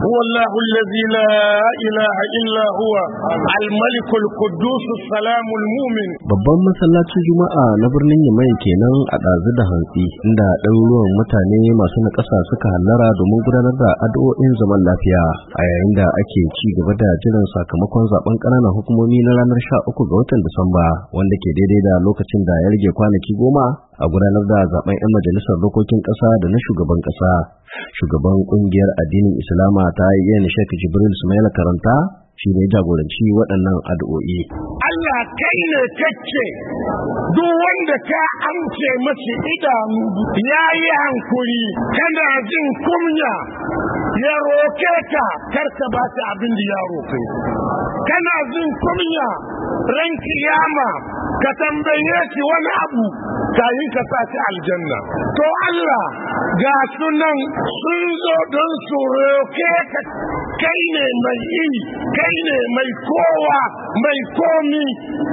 هو الله الذي لا إله إلا هو الملك القدوس السلام المؤمن. Babban masallacin Juma'a na birnin Yamai kenan a ɗazu da hantsi inda ɗaruruwan mutane masu naƙasa suka hallara domin gudanar da addu'o'in zaman lafiya a yayin da ake ci gaba da jiran sakamakon zaben ƙananan hukumomi na ranar 13 ga watan Disamba wanda ke daidai da lokacin da ya rage kwanaki 10 a gudanar da zaben 'yan majalisar dokokin ƙasa da na shugaban ƙasa. Shugaban ƙungiyar addinin Islama ta yi Sheikh Jibril Sumaila Karanta shi ne jagoranci waɗannan addu'o'i. Allah kai ne kake duk wanda ka amce masa idanu ya yi hankuri kana jin kunya ya roke ka karka ba ta abin da ya roke, kana jin kunya ran kiyama ka tambaye shi wani abu kayin ka sa shi aljanna. To Allah ga sunan sun zo don su roke ka, kai ne mai yi, kai ne mai kowa mai komi,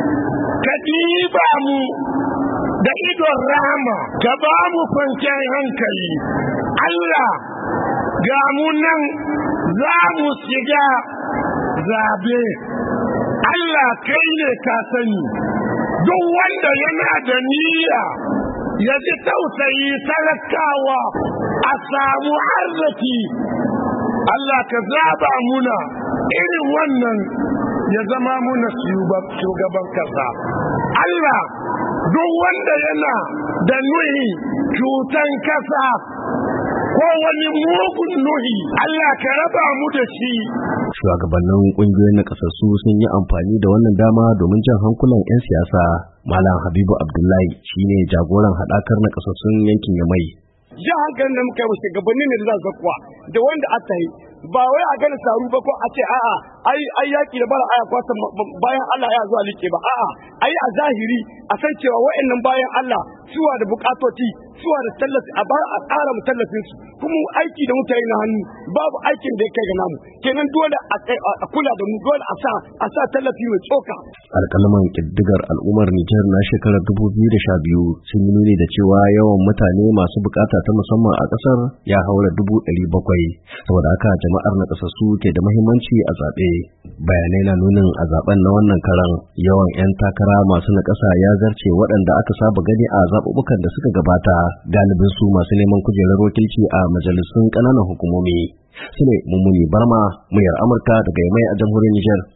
ka ɗiba mu da idon rama ka ba mu kwanciyar hankali. Allah ga mu nan za mu shiga zabe, Allah kai ne ka sani, duk wanda yana da niyya ya ji tausayi talakawa a samu arziki, Allah ka zaba muna irin wannan ya zama muna shugaban kasa. Allah duk wanda yana da nuhi cutan kasa ko wani mugun nuhi, Allah ka raba mu da shi. Shugabannin ƙungiyoyin nakasassu sun yi amfani da wannan dama domin jan hankulan 'yan siyasa. Malam Habibu Abdullahi shine jagoran haɗakar nakasassun yankin Yamai. Jan hankalin da muka yi shugabanni ne da za su zakuwa da wanda aka yi ba wai a gani saru ba ko a ce a'a ai yaki da bara aya kwasa bayan Allah ya zuwa like ba, a'a ai a zahiri a san cewa wa'annan bayan Allah suwa da bukatoci suwa da tallafi a bar a ƙara mu tallafin su, kuma aiki da muka yi na hannu babu aikin da ya kai ga namu, kenan dole a kula da mu, dole a sa tallafi mai tsoka. Alƙalaman ƙiddigar al'ummar Nijar na shekarar 2012 sun yi nuni da cewa yawan mutane masu bukata ta musamman a ƙasar ya haura 700,000. Saboda haka jama'ar nakasassu ke da muhimmanci a zaɓe. Bayanai na nunin a zaben na wannan karan yawan 'yan takara masu nakasa ya zarce waɗanda aka saba gani a zaɓuɓɓukan da suka gabata, galibin su masu neman kujerar wakilci a majalisun ƙananan hukumomi. Sule Mummuni Barma, muryar Amurka daga Yamai a jamhuriyar Nijar.